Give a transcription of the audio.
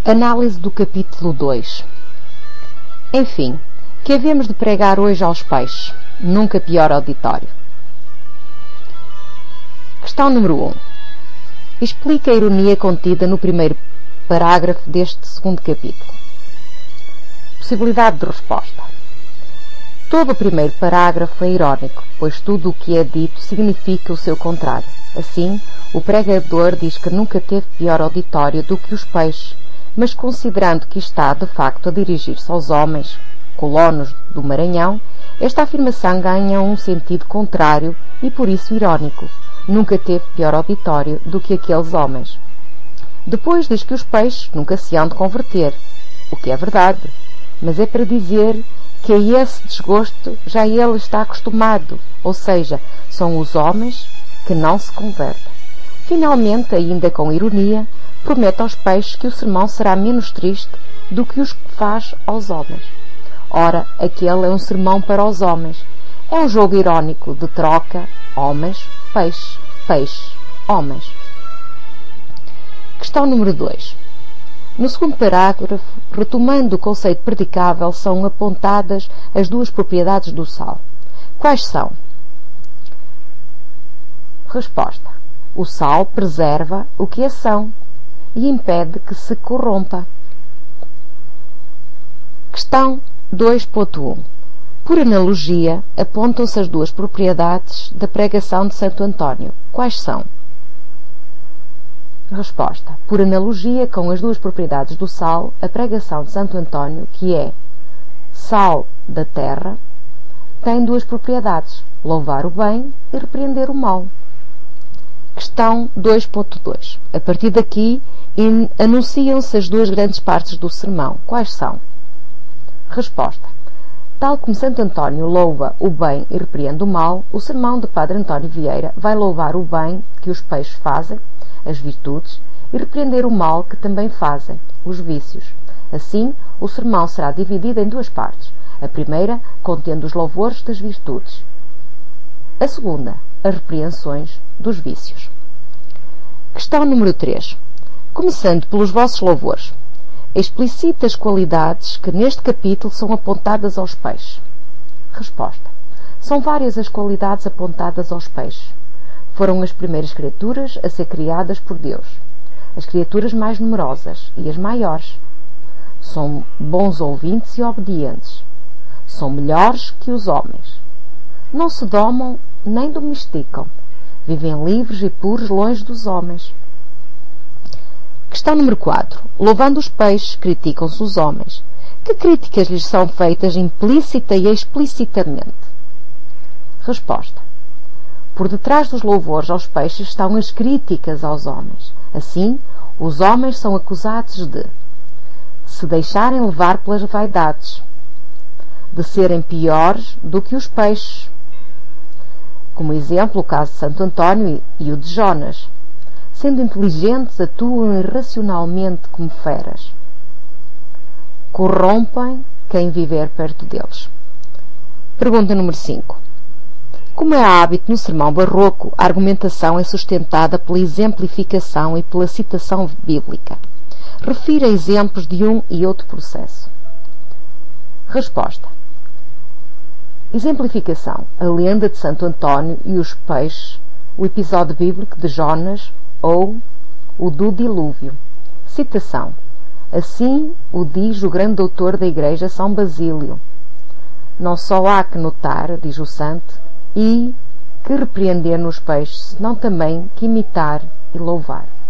Análise do capítulo 2. Enfim, que havemos de pregar hoje aos peixes? Nunca pior auditório. Questão número 1. Explica a ironia contida no primeiro parágrafo deste segundo capítulo. Possibilidade de resposta. Todo o primeiro parágrafo é irónico, pois tudo o que é dito significa o seu contrário. Assim, o pregador diz que nunca teve pior auditório do que os peixes, mas considerando que está, de facto, a dirigir-se aos homens, colonos do Maranhão, esta afirmação ganha um sentido contrário e, por isso, irónico. Nunca teve pior auditório do que aqueles homens. Depois diz que os peixes nunca se hão de converter, o que é verdade, mas é para dizer que a esse desgosto já ele está acostumado, ou seja, são os homens que não se convertem. Finalmente, ainda com ironia, promete aos peixes que o sermão será menos triste do que os que faz aos homens. Ora, aquele é um sermão para os homens. É um jogo irónico de troca, homens, peixes, peixes, homens. Questão número 2. No segundo parágrafo, retomando o conceito predicável, são apontadas as duas propriedades do sal. Quais são? Resposta. O sal preserva o que é são e impede que se corrompa. Questão 2.1. Por analogia, apontam-se as duas propriedades da pregação de Santo António. Quais são? Resposta. Por analogia com as duas propriedades do sal, a pregação de Santo António, que é sal da terra, tem duas propriedades: louvar o bem e repreender o mal. Questão 2.2. A partir daqui, anunciam-se as duas grandes partes do sermão. Quais são? Resposta. Tal como Santo António louva o bem e repreende o mal, o sermão de Padre António Vieira vai louvar o bem que os peixes fazem, as virtudes, e repreender o mal que também fazem, os vícios. Assim, o sermão será dividido em duas partes. A primeira, contendo os louvores das virtudes. A segunda, as repreensões dos vícios. Questão número 3. Começando pelos vossos louvores. Explicita as qualidades que neste capítulo são apontadas aos peixes. Resposta. São várias as qualidades apontadas aos peixes. Foram as primeiras criaturas a ser criadas por Deus. As criaturas mais numerosas e as maiores. São bons ouvintes e obedientes. São melhores que os homens. Não se domam nem domesticam. Vivem livres e puros longe dos homens. Questão número 4. Louvando os peixes, criticam-se os homens. Que críticas lhes são feitas implícita e explicitamente? Resposta. Por detrás dos louvores aos peixes estão as críticas aos homens. Assim, os homens são acusados de se deixarem levar pelas vaidades, de serem piores do que os peixes. Como exemplo, o caso de Santo António e o de Jonas. Sendo inteligentes, atuam irracionalmente como feras. Corrompem quem viver perto deles. Pergunta número 5. Como é hábito no sermão barroco, a argumentação é sustentada pela exemplificação e pela citação bíblica. Refira exemplos de um e outro processo. Resposta. Exemplificação. A lenda de Santo António e os peixes, o episódio bíblico de Jonas ou o do dilúvio. Citação. Assim o diz o grande doutor da Igreja São Basílio. Não só há que notar, diz o santo, e que repreender nos peixes, senão também que imitar e louvar.